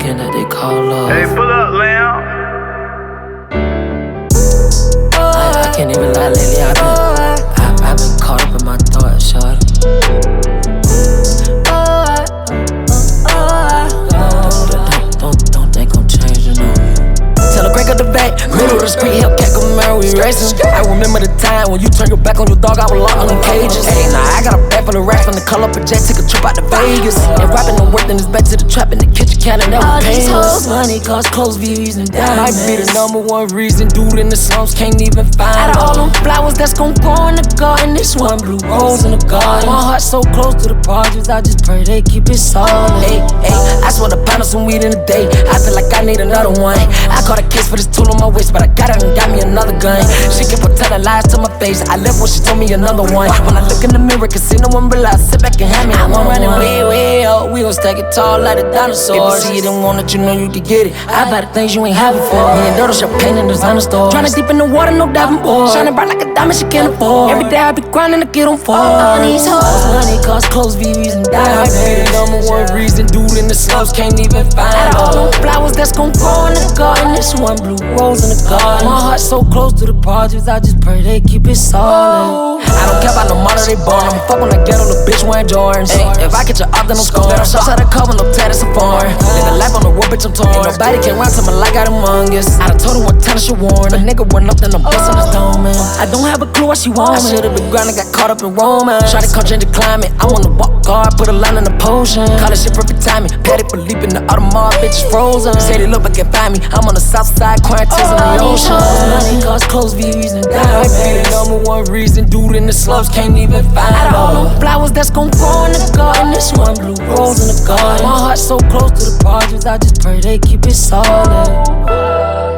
weekend that they call love. Hey, pull up, Lamb. I can't even lie, lately I've been caught up in my thoughts, shawty. Don't think I'm changing on you. Tell her crank up the back, middle of the street, Hellcat Camaro, we racing. I remember the time when you turned your back on your dog, I was locked in cages. Hey, nah, I got a bag full of racks from the call up a jet, take a trip out to Vegas. And rapping no work, then it's back to the trap in the kitchen, counting that we pay us. Money costs clothes, views, and diamonds. Might be the number one reason dude in the slums can't even find. Out of all them flowers that's gon' grow in the garden, this one blue rose in the garden. My heart so close to the projects, I just pray they keep it solid. Hey, I swear to pound some weed in a day, I feel like I need another one. I caught a case for this tool on my waist, but I got it and got me another gun. She kept on telling lies to my face, I left when she told me another one. When I look in the mirror, can see no one realize, sit back and hand me I'm running way up, we gon' stack it tall like a dinosaur. If you see it and want it, you know you can get it. I buy the things you ain't have before. Me and Dodo champagne in designer stores. Tryna deep in the water, no diving board. Shining bright like a diamond, she can't afford. Every day I be grinding to get on fall. All these hoes, money costs clothes, VVs, and diamonds. Might be the number one reason dude in the slums can't even find. Out of all them flowers that's gon' grow in the garden, this one blue rose in the garden. My heart so close to the projects, I just pray they keep it solid. I don't care about no model they born. I'm fuck when I get on the bitch wearing Jordans. If I get you up, then I'm scoring. Shots out of cover, no tattoos are foreign. Living life on the road, bitch, I'm torn. Ain't nobody can run to me like I got Among Us. I done told her what time she worn. A nigga went up, then I'm bustin' his dome, man. I don't have a clue what she want. I should've been grinding, got caught up in romance. Try to come change the climate. I'm on the walk guard, put a line in the potion. Call this shit perfect timing. Patty for leaping the Audemars, bitches frozen. Say they look but can't find me. I'm on the south side, crying tears in the ocean. Money costs clothes, VVs, and diamonds. Might be the number one reason dude in the slums can't even find. Out of all them flowers that's gon' grow in the garden, this one blue rose in the garden. My heart so close to the projects, I just pray they keep it solid.